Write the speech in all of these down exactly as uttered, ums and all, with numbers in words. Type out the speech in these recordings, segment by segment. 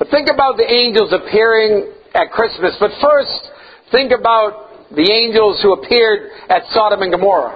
But think about the angels appearing at Christmas. But first, think about the angels who appeared at Sodom and Gomorrah.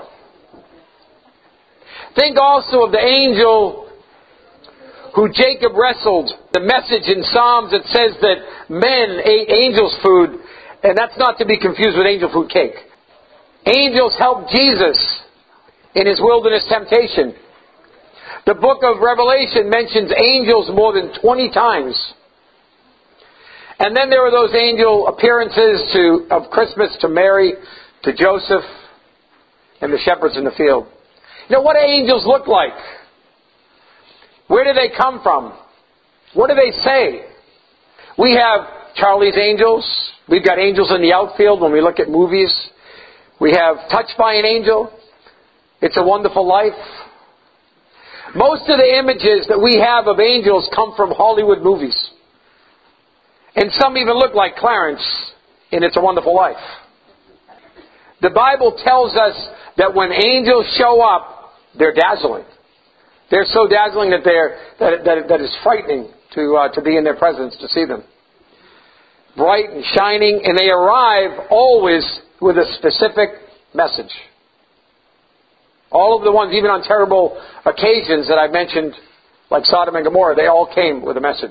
Think also of the angel who Jacob wrestled. The message in Psalms that says that men ate angels' food, and that's not to be confused with angel food cake. Angels helped Jesus in his wilderness temptation. The book of Revelation mentions angels more than twenty times. And then there were those angel appearances to, of Christmas to Mary, to Joseph, and the shepherds in the field. You know, what do angels look like? Where do they come from? What do they say? We have Charlie's Angels. We've got angels in the outfield when we look at movies. We have Touched by an Angel. It's a Wonderful Life. Most of the images that we have of angels come from Hollywood movies. And some even look like Clarence in It's a Wonderful Life. The Bible tells us that when angels show up, they're dazzling. They're so dazzling that they're that that, that it's frightening to uh, to be in their presence, to see them. Bright and shining, and they arrive always with a specific message. All of the ones, even on terrible occasions that I mentioned, like Sodom and Gomorrah, they all came with a message.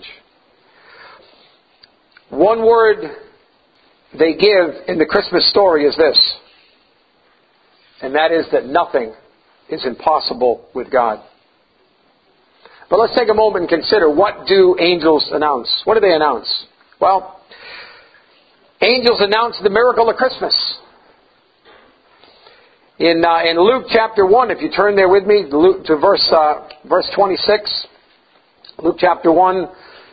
One word they give in the Christmas story is this, and that is that nothing is impossible with God. But let's take a moment and consider, what do angels announce? What do they announce? Well, angels announce the miracle of Christmas. In uh, in Luke chapter one, if you turn there with me, Luke, to verse uh, verse twenty-six, Luke chapter one,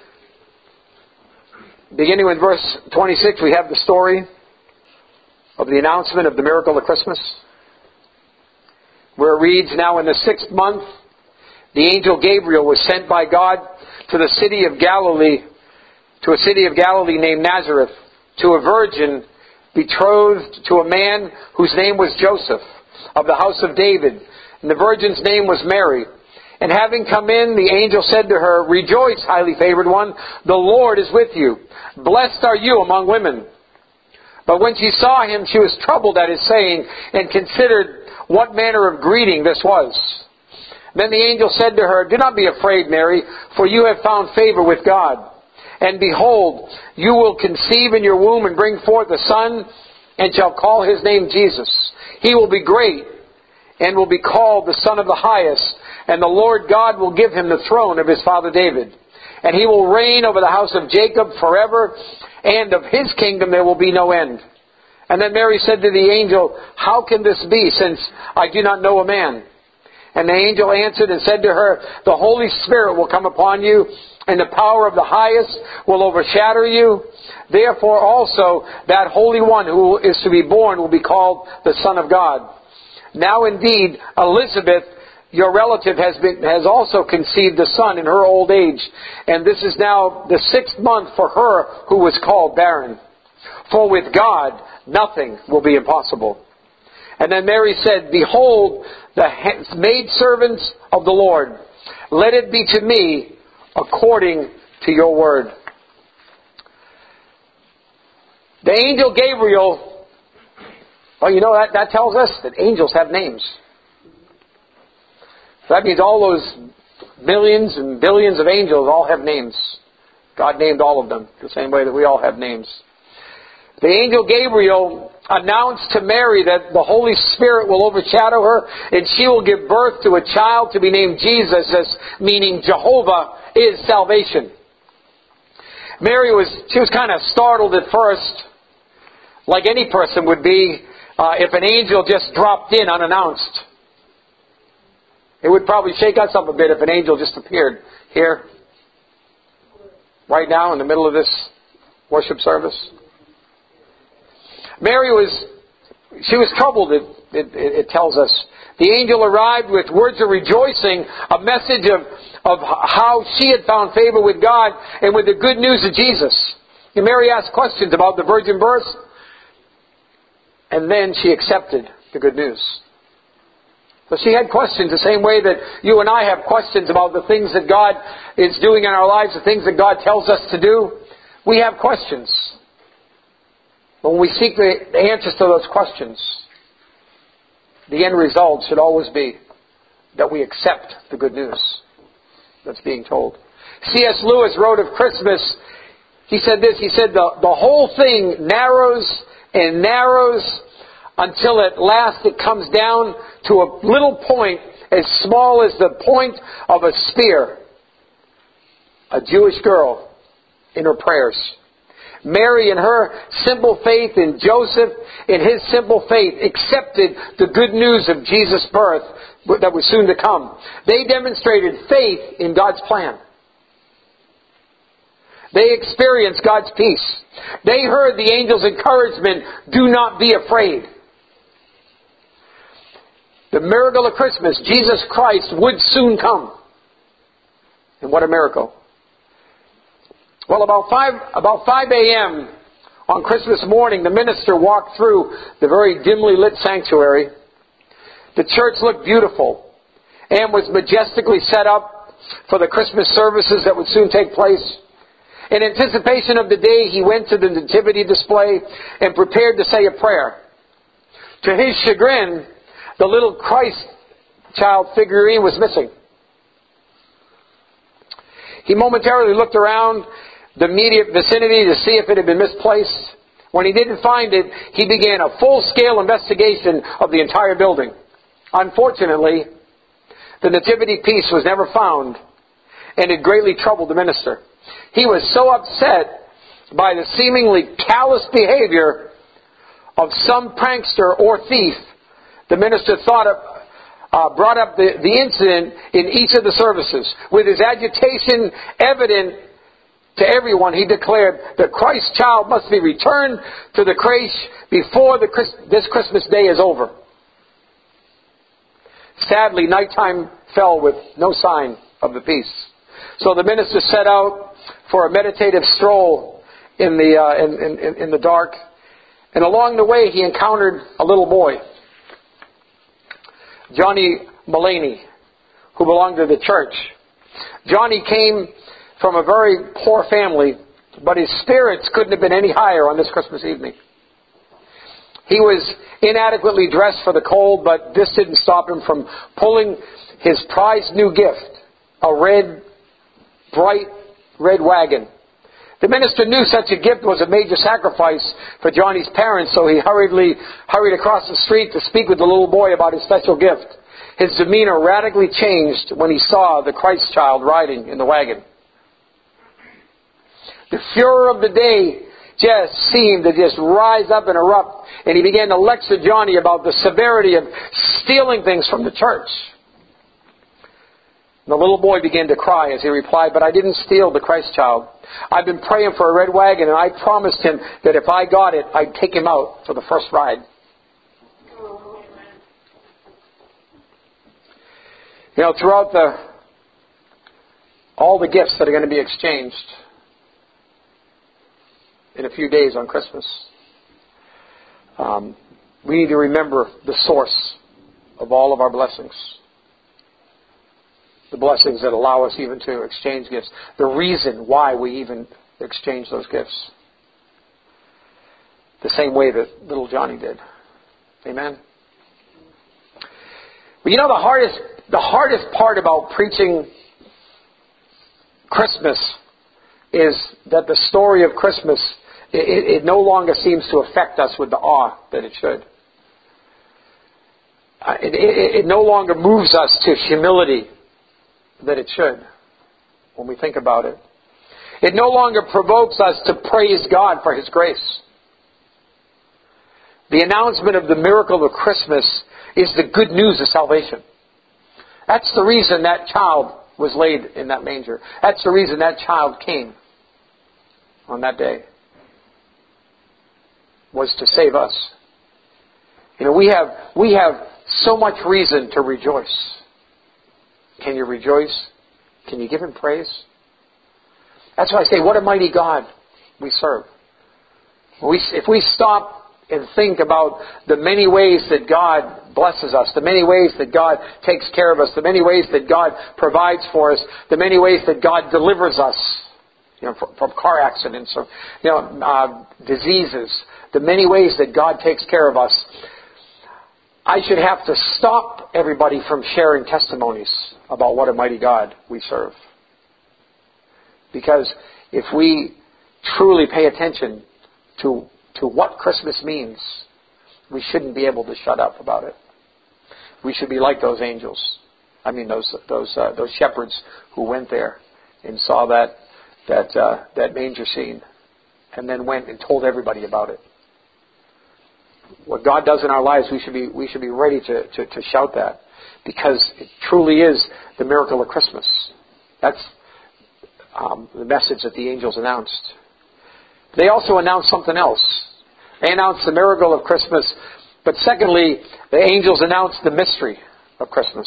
beginning with verse twenty-six, we have the story of the announcement of the miracle of Christmas, where it reads, "Now in the sixth month, the angel Gabriel was sent by God to the city of Galilee, to a city of Galilee named Nazareth, to a virgin betrothed to a man whose name was Joseph, of the house of David. And the virgin's name was Mary. And having come in, the angel said to her, 'Rejoice, highly favored one, the Lord is with you. Blessed are you among women.' But when she saw him, she was troubled at his saying, and considered what manner of greeting this was. Then the angel said to her, 'Do not be afraid, Mary, for you have found favor with God. And behold, you will conceive in your womb and bring forth a son, and shall call his name Jesus. He will be great, and will be called the Son of the Highest. And the Lord God will give him the throne of his father David. And he will reign over the house of Jacob forever, and of his kingdom there will be no end.' And then Mary said to the angel, 'How can this be, since I do not know a man?' And the angel answered and said to her, 'The Holy Spirit will come upon you, and the power of the Highest will overshadow you. Therefore also that Holy One who is to be born will be called the Son of God. Now indeed Elizabeth, your relative, has been has also conceived a son in her old age, and this is now the sixth month for her who was called barren. For with God nothing will be impossible.' And then Mary said, 'Behold, the maidservants of the Lord. Let it be to me according to your word.'" The angel Gabriel, well, you know, that, that tells us that angels have names. That means all those millions and billions of angels all have names. God named all of them the same way that we all have names. The angel Gabriel announced to Mary that the Holy Spirit will overshadow her, and she will give birth to a child to be named Jesus, as meaning Jehovah is salvation. Mary was, she was kind of startled at first, like any person would be uh, if an angel just dropped in unannounced. It would probably shake us up a bit if an angel just appeared here, right now, in the middle of this worship service. Mary was, she was troubled, it, it, it tells us. The angel arrived with words of rejoicing, a message of, of how she had found favor with God, and with the good news of Jesus. And Mary asked questions about the virgin birth, and then she accepted the good news. So she had questions the same way that you and I have questions about the things that God is doing in our lives, the things that God tells us to do. We have questions. But when we seek the answers to those questions, the end result should always be that we accept the good news that's being told. C S Lewis wrote of Christmas, he said this, he said, the, the whole thing narrows and narrows until at last it comes down to a little point as small as the point of a spear. A Jewish girl in her prayers. Mary in her simple faith and Joseph in his simple faith accepted the good news of Jesus' birth that was soon to come. They demonstrated faith in God's plan. They experienced God's peace. They heard the angel's encouragement, do not be afraid. The miracle of Christmas, Jesus Christ would soon come. And what a miracle. Well, about five about five a.m. on Christmas morning, the minister walked through the very dimly lit sanctuary. The church looked beautiful and was majestically set up for the Christmas services that would soon take place. In anticipation of the day, he went to the nativity display and prepared to say a prayer. To his chagrin, the little Christ child figurine was missing. He momentarily looked around the immediate vicinity to see if it had been misplaced. When he didn't find it, he began a full-scale investigation of the entire building. Unfortunately, the nativity piece was never found, and it greatly troubled the minister. He was so upset by the seemingly callous behavior of some prankster or thief, the minister thought of, uh, brought up the, the incident in each of the services. With his agitation evident to everyone, he declared that Christ's child must be returned to the creche before the, this Christmas day is over. Sadly, nighttime fell with no sign of the peace. So the minister set out for a meditative stroll in the uh, in, in, in the dark, and along the way he encountered a little boy, Johnny Mullaney, who belonged to the church. Johnny came from a very poor family, but his spirits couldn't have been any higher on this Christmas evening. He was inadequately dressed for the cold, but this didn't stop him from pulling his prized new gift, a red, bright red wagon. The minister knew such a gift was a major sacrifice for Johnny's parents, so he hurriedly hurried across the street to speak with the little boy about his special gift. His demeanor radically changed when he saw the Christ child riding in the wagon. The furor of the day just seemed to just rise up and erupt, and he began to lecture Johnny about the severity of stealing things from the church. The little boy began to cry as he replied, "But I didn't steal the Christ child. I've been praying for a red wagon, and I promised him that if I got it, I'd take him out for the first ride." You know, throughout the all the gifts that are going to be exchanged in a few days on Christmas, um, we need to remember the source of all of our blessings. The blessings that allow us even to exchange gifts. The reason why we even exchange those gifts. The same way that little Johnny did. Amen? But you know the hardest, the hardest part about preaching Christmas is that the story of Christmas, it, it no longer seems to affect us with the awe that it should. Uh, it, it, it no longer moves us to humility that it should, when we think about it. It no longer provokes us to praise God for His grace. The announcement of the miracle of Christmas is the good news of salvation. That's the reason that child was laid in that manger. That's the reason that child came on that day, was to save us. You know, we have we have so much reason to rejoice. Can you rejoice? Can you give Him praise? That's why I say, what a mighty God we serve. We, if we stop and think about the many ways that God blesses us, the many ways that God takes care of us, the many ways that God provides for us, the many ways that God delivers us, you know, from, from car accidents or, you know, uh, diseases, the many ways that God takes care of us, I should have to stop everybody from sharing testimonies about what a mighty God we serve. Because if we truly pay attention to to what Christmas means, we shouldn't be able to shut up about it. We should be like those angels. I mean, those those uh, those shepherds who went there and saw that that uh, that manger scene, and then went and told everybody about it. What God does in our lives, we should be we should be ready to, to, to shout that, because it truly is the miracle of Christmas. That's um, the message that the angels announced. They also announced something else. They announced the miracle of Christmas, but secondly, the angels announced the mystery of Christmas.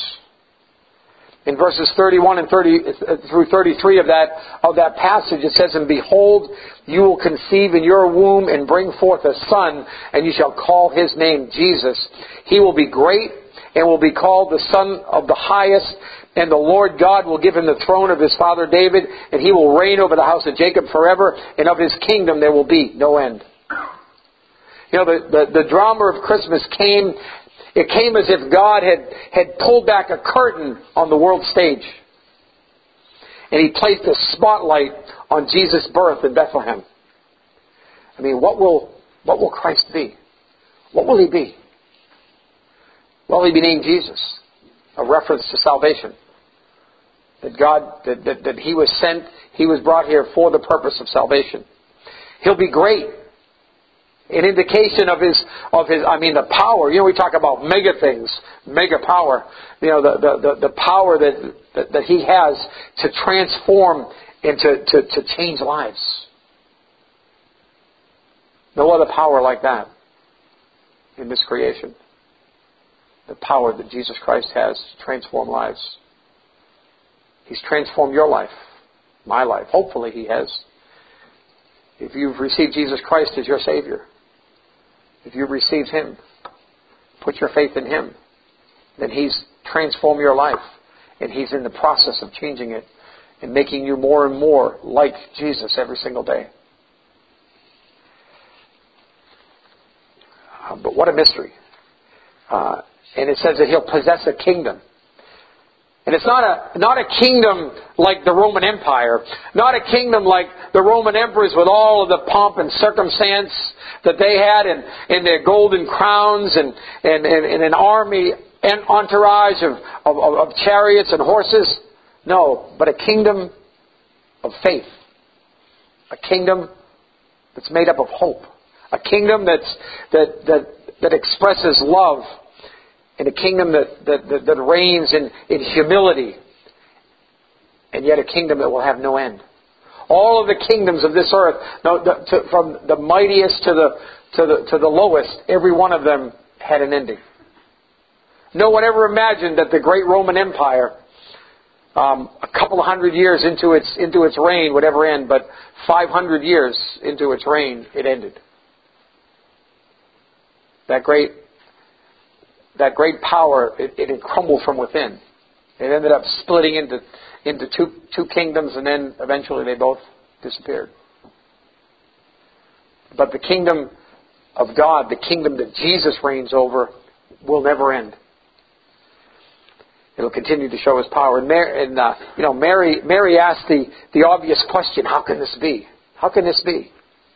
In verses thirty-one and thirty through thirty-three of that of that passage, it says, "And behold, you will conceive in your womb and bring forth a son, and you shall call his name Jesus. He will be great and will be called the Son of the Highest. And the Lord God will give him the throne of his father David, and he will reign over the house of Jacob forever, and of his kingdom there will be no end." You know, the, the, the drama of Christmas came, it came as if God had, had pulled back a curtain on the world stage. And he placed a spotlight on Jesus' birth in Bethlehem. I mean, what will, what will Christ be? What will he be? Well, he'll be named Jesus, a reference to salvation. That God, that, that, that He was sent, He was brought here for the purpose of salvation. He'll be great. An indication of His, of His, I mean the power. You know, we talk about mega things, mega power. You know, the, the, the, the power that, that, that He has to transform and to, to, to change lives. No other power like that in this creation. The power that Jesus Christ has to transform lives. He's transformed your life, my life. Hopefully He has. If you've received Jesus Christ as your Savior, if you've received Him, put your faith in Him, then He's transformed your life. And He's in the process of changing it and making you more and more like Jesus every single day. Uh, but what a mystery. Uh, and it says that He'll possess a kingdom. And it's not a not a kingdom like the Roman Empire. Not a kingdom like the Roman emperors with all of the pomp and circumstance that they had and, and their golden crowns and, and, and, and an army and entourage of, of, of chariots and horses. No, but a kingdom of faith. A kingdom that's made up of hope. A kingdom that's that that, that expresses love. In a kingdom that, that, that, that reigns in, in humility. And yet a kingdom that will have no end. All of the kingdoms of this earth, no, the, to, from the mightiest to the, to, the, to the lowest, every one of them had an ending. No one ever imagined that the great Roman Empire, um, a couple of hundred years into its, into its reign would ever end, but five hundred years into its reign, it ended. That great That great power, it, it crumbled from within. It ended up splitting into into two two kingdoms, and then eventually they both disappeared. But the kingdom of God, the kingdom that Jesus reigns over, will never end. It'll continue to show His power. And, Mary, and uh, you know, Mary Mary asked the the obvious question: how can this be? How can this be?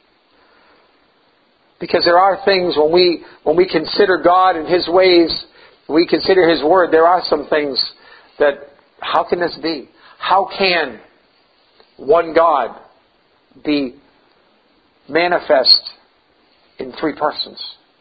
Because there are things when we when we consider God and His ways, we consider His Word, there are some things that, how can this be? How can one God be manifest in three persons?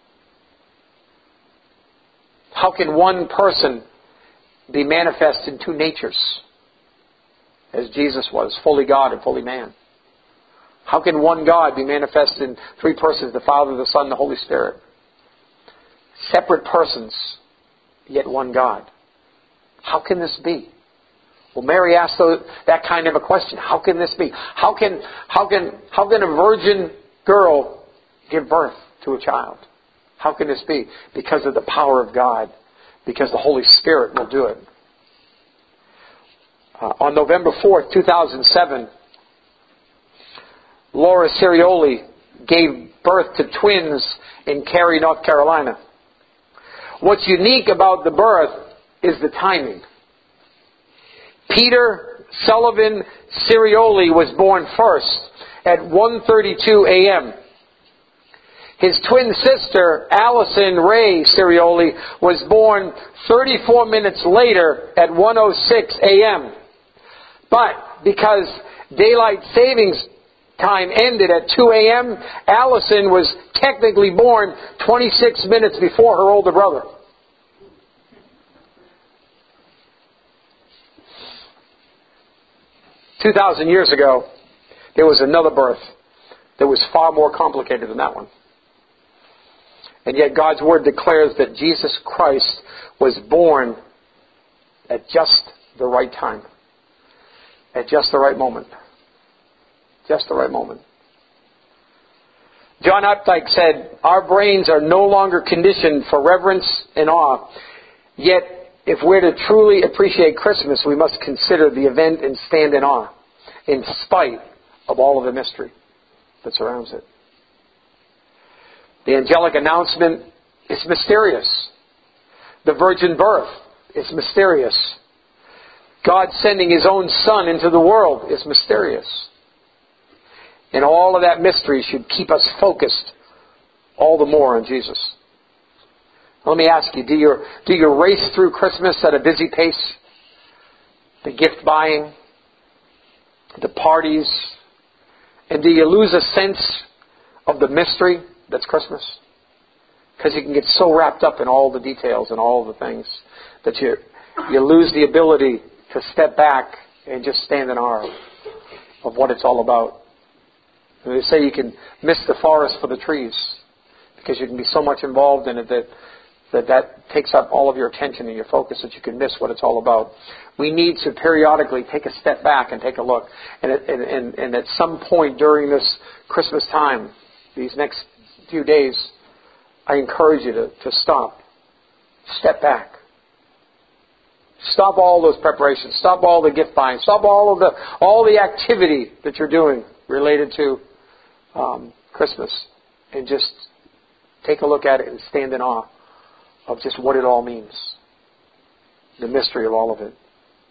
How can one person be manifest in two natures, as Jesus was, fully God and fully man? How can one God be manifested in three persons, the Father, the Son, the Holy Spirit? Separate persons, yet one God. How can this be? Well, Mary asked that kind of a question. How can this be? How can, how can, how can a virgin girl give birth to a child? How can this be? Because of the power of God. Because the Holy Spirit will do it. Uh, on November fourth, two thousand seven, Laura Cerioli gave birth to twins in Cary, North Carolina. What's unique about the birth is the timing. Peter Sullivan Cerioli was born first at one thirty-two a.m. His twin sister, Allison Ray Cerioli, was born thirty-four minutes later at one oh six a.m. But because daylight savings time ended at two a.m., Allison was technically born twenty-six minutes before her older brother. Two thousand years ago, there was another birth that was far more complicated than that one. And yet God's Word declares that Jesus Christ was born at just the right time. At just the right moment. Just the right moment. John Updike said, "Our brains are no longer conditioned for reverence and awe. Yet, if we're to truly appreciate Christmas, we must consider the event and stand in awe, in spite of all of the mystery that surrounds it." The angelic announcement is mysterious. The virgin birth is mysterious. God sending His own Son into the world is mysterious. And all of that mystery should keep us focused all the more on Jesus. Let me ask you, do you, do you race through Christmas at a busy pace? The gift buying, the parties, and do you lose a sense of the mystery that's Christmas? Because you can get so wrapped up in all the details and all the things that you you lose the ability to step back and just stand in awe of what it's all about. And they say you can miss the forest for the trees because you can be so much involved in it that that that takes up all of your attention and your focus that you can miss what it's all about. We need to periodically take a step back and take a look. And, and, and, and at some point during this Christmas time, these next few days, I encourage you to, to stop. Step back. Stop all those preparations. Stop all the gift buying. Stop all of the all the activity that you're doing related to um, Christmas. And just take a look at it and stand in awe of just what it all means. The mystery of all of it.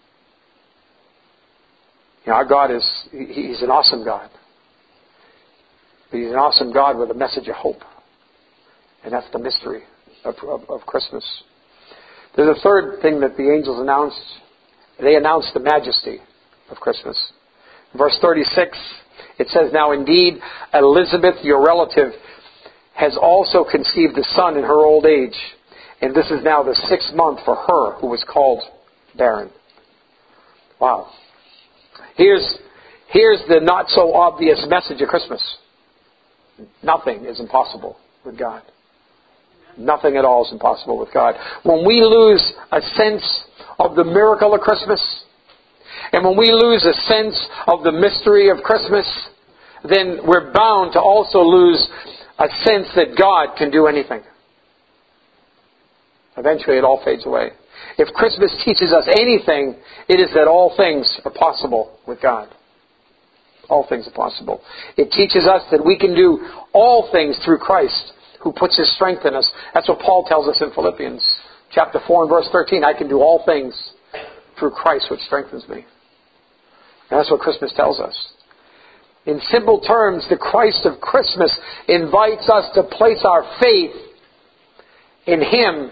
You know, our God is, He's an awesome God. But He's an awesome God with a message of hope. And that's the mystery of, of, of Christmas. There's a third thing that the angels announced. They announced the majesty of Christmas. Verse thirty-six, it says, "Now indeed, Elizabeth, your relative, has also conceived a son in her old age. And this is now the sixth month for her who was called barren." Wow. Here's, here's the not so obvious message of Christmas. Nothing is impossible with God. Nothing at all is impossible with God. When we lose a sense of the miracle of Christmas, and when we lose a sense of the mystery of Christmas, then we're bound to also lose a sense that God can do anything. Eventually it all fades away. If Christmas teaches us anything, it is that all things are possible with God. All things are possible. It teaches us that we can do all things through Christ, who puts His strength in us. That's what Paul tells us in Philippians chapter four and verse thirteen. I can do all things through Christ, which strengthens me. And that's what Christmas tells us. In simple terms, the Christ of Christmas invites us to place our faith in Him,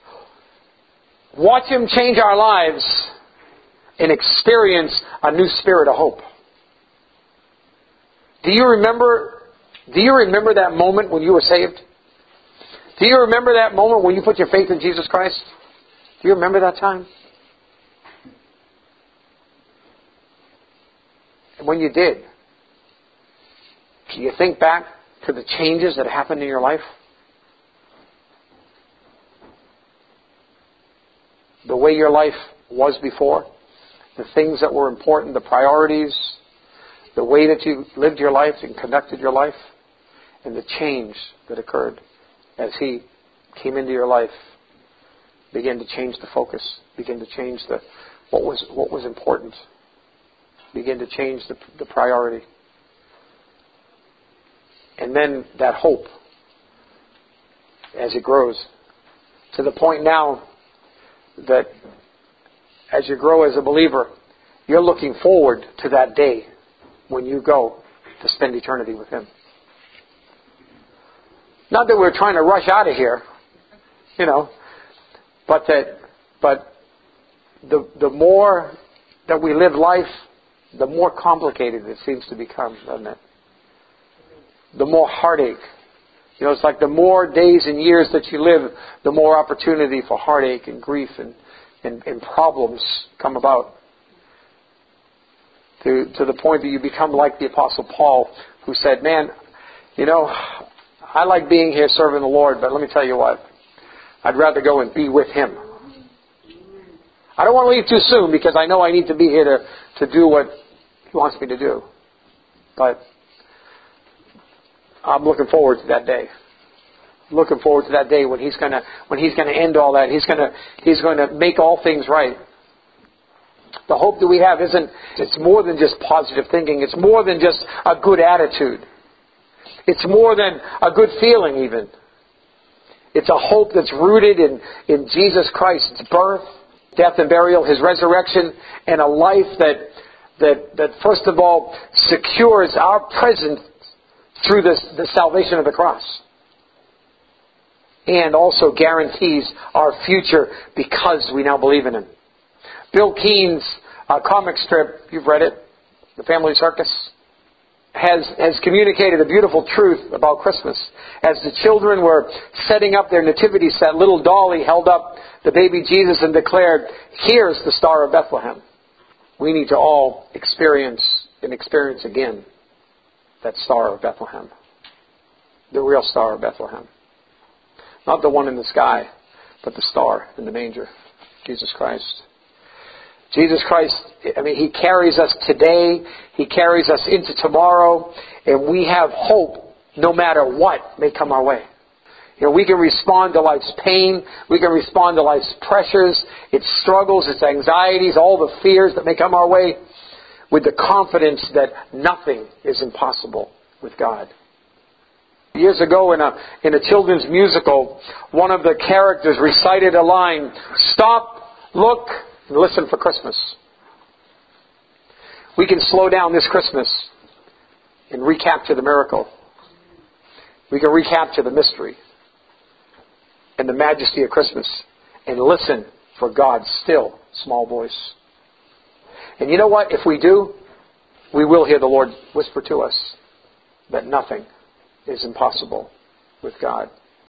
watch Him change our lives, and experience a new spirit of hope. Do you remember, do you remember that moment when you were saved? Do you remember that moment when you put your faith in Jesus Christ? Do you remember that time? And when you did, can you think back to the changes that happened in your life? The way your life was before, the things that were important, the priorities, the way that you lived your life and conducted your life, and the change that occurred as He came into your life, begin to change the focus, begin to change the what was what was important, begin to change the, the priority. And then that hope, as it grows, to the point now that as you grow as a believer, you're looking forward to that day when you go to spend eternity with Him. Not that we're trying to rush out of here, you know, but that, but the the more that we live life, the more complicated it seems to become, doesn't it? The more heartache. You know, it's like the more days and years that you live, the more opportunity for heartache and grief and, and, and problems come about. To, to the point that you become like the Apostle Paul, who said, man, you know, I like being here serving the Lord, but let me tell you what, I'd rather go and be with Him. I don't want to leave too soon because I know I need to be here to, to do what He wants me to do. But I'm looking forward to that day. Looking forward to that day when He's gonna when He's gonna end all that. He's gonna He's gonna make all things right. The hope that we have isn't, it's more than just positive thinking. It's more than just a good attitude. It's more than a good feeling even. It's a hope that's rooted in, in Jesus Christ's birth, death and burial, His resurrection, and a life that, that, that first of all secures our presence through this, the salvation of the cross. And also guarantees our future because we now believe in Him. Bill Keene's uh, comic strip, you've read it, The Family Circus, has, has communicated a beautiful truth about Christmas. As the children were setting up their nativity set, little Dolly held up the baby Jesus and declared, "Here's the Star of Bethlehem." We need to all experience and experience again that Star of Bethlehem. The real Star of Bethlehem. Not the one in the sky, but the star in the manger, Jesus Christ. Jesus Christ, I mean, He carries us today. He carries us into tomorrow. And we have hope no matter what may come our way. You know, we can respond to life's pain. We can respond to life's pressures, its struggles, its anxieties, all the fears that may come our way with the confidence that nothing is impossible with God. Years ago in a, in a children's musical, one of the characters recited a line, "Stop, look, and listen for Christmas." We can slow down this Christmas and recapture the miracle. We can recapture the mystery and the majesty of Christmas and listen for God's still small voice. And you know what? If we do, we will hear the Lord whisper to us that nothing is impossible with God.